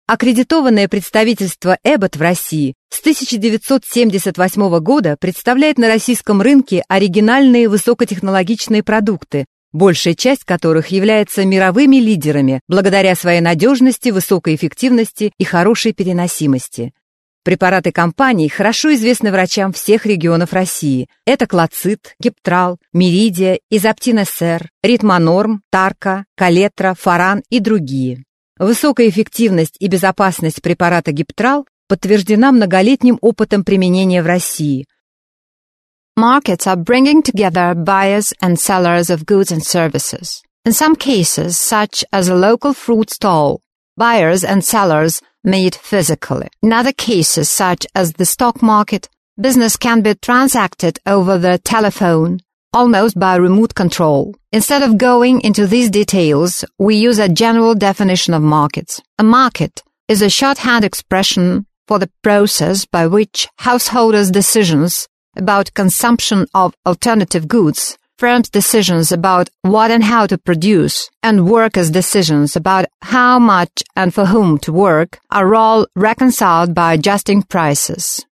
Аккредитованное представительство Abbott в России с 1978 года представляет на российском рынке оригинальные высокотехнологичные продукты, большая часть которых является мировыми лидерами благодаря своей надежности, высокой эффективности и хорошей переносимости. Препараты компании хорошо известны врачам всех регионов России. Это Клоцит, Гептрал, Миридия, Изоптин СР, Ритмонорм, Тарка, Калетра, Фаран и другие. Высокая эффективность и безопасность препарата Гептрал подтверждена многолетним опытом применения в России. Markets are bringing together buyers and sellers of goods and services. In some cases, such as a local fruit stall, buyers and sellers meet physically. In other cases, such as the stock market, business can be transacted over the telephone, almost by remote control. Instead of going into these details, we use a general definition of markets. A market is a shorthand expression for the process by which householders' decisions about consumption of alternative goods, firms' decisions about what and how to produce, and workers' decisions about how much and for whom to work are all reconciled by adjusting prices.